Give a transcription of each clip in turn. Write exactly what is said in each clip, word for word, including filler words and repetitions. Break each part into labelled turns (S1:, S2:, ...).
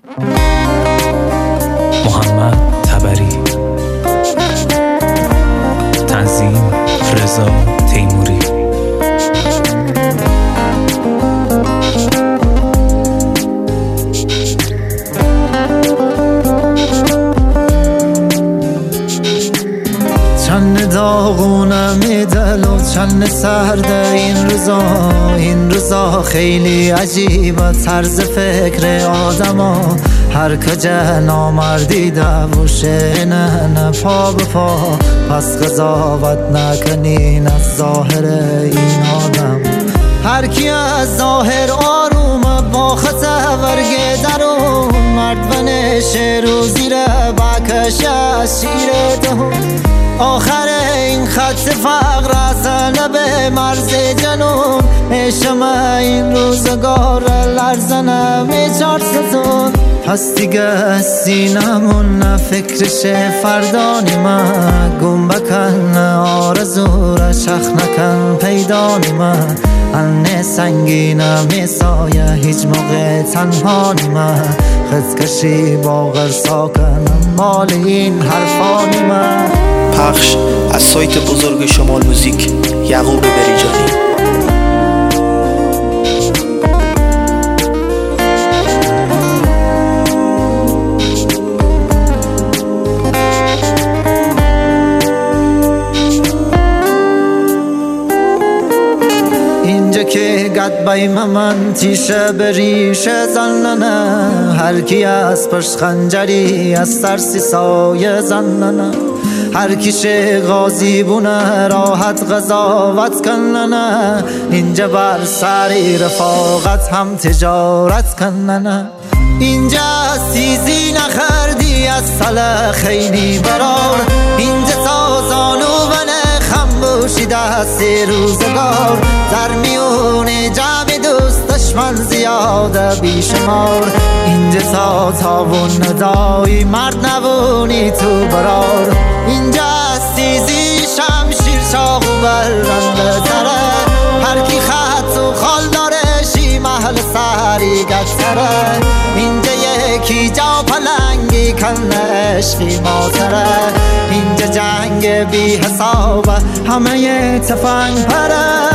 S1: محمد تبری، تنظیم رضا تیموری.
S2: چند داغونم دل و چند سرد این روزا، این روزا خیلی عجیبه طرز فکر آدما، هر کجا نامردی دوشه نه نه پا به پا، پس قضاوت نکنین از ظاهر این آدم. هر کی از ظاهر آرومه با خطا ورگه درون، مرد و نشه رو زیر بکش از شیر دهون. آخر این خط فقر رسانه به مرز جنون، عشم این روزگار لرزنه میچار ستون. پس دیگه سینمون نه فکرش فردانی من، گم بکن آرزو را شخ نکن پیدانی من. انه سنگینه میسایه هیچ موقع تنها نیمه، خزکشی باغر ساکنم مال این حرفانی من.
S3: پخش از سایت بزرگ شمال موزیک، یعقوب بریجانی.
S2: اینجا که گد بایم من تیشه بریشه زننه، هر کی از پشت خنجری از ترسی سایه زننه. هر کیشه غازی بونه راحت قضاوت کننه، اینجا بر سری رفاقت هم تجارت کننه. اینجا سیزی نخردی از سل خیلی برار، اینجا سازانو بنه خم بوشید از سی روزگار. در میون جمع دوست دشمن زیاده بیشمار، اینجا تا تاون ندایی مرد نبونی تو برار. اینجا سیزی شمشیر چاقو برنده تره، هر کی خط و خال داره شی محل سری گتره. اینجا یکی جا پلنگی کنه عشقی ماتره، اینجا جنگ بی حسابه همه ی تفنگ پره.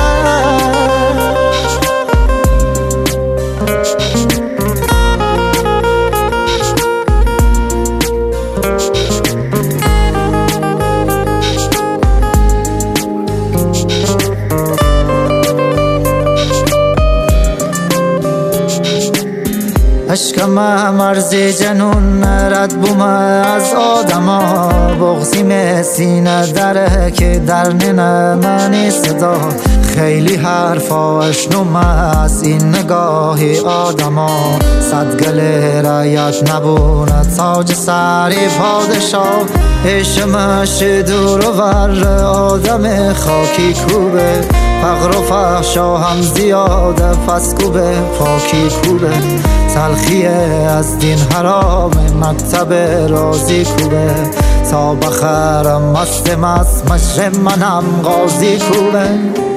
S2: عشقم مرز جنون رد بومه از آدما، بغزیم سینه دره که در ننه منی صدا. خیلی حرفا اشنومه از این نگاهی آدما، صد گله رایت نبونه تاج سری پادشاه. عشقمش دور و ور آدم خاکی کوبه، فقر و فحشا هم زیاده پس کوبه پاکی کوبه. تلخیه از دین حرام مکتب رازی کوبه، تا بخرم مست مست مجرم منم غازی کوبه.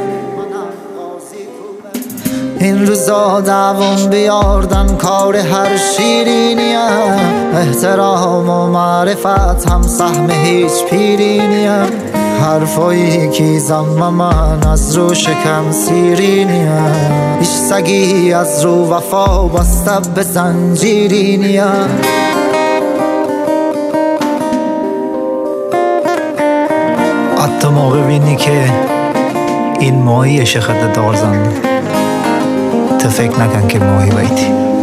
S2: این روزا دوام بیاردن کار هر شیرینیه، احترام و معرفت هم سهم هیچ پیرینیه. حرفایی که زم من از رو شکم سیرینیه، هیچ سگی از رو وفا بسته به زنجیرینیه.
S4: حتی موقع بینی که این ماهی شخص دار زنده، تو فکر نکن که ماهی بایدی.